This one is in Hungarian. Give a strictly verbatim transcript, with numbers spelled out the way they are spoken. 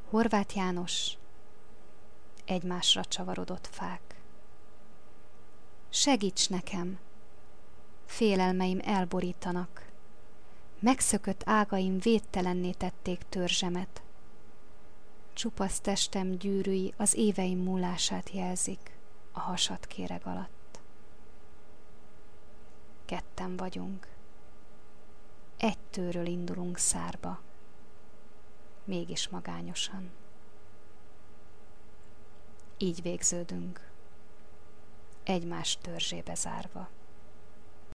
Horváth János. Egymásra csavarodott fák. Segíts nekem! Félelmeim elborítanak. Megszökött ágaim védtelenné tették törzsemet. Csupasz testem gyűrűi az éveim múlását jelzik a hasadkéreg alatt. Ketten vagyunk. Egy tőről indulunk szárba. Mégis magányosan. Így végződünk, egymás törzsébe zárva.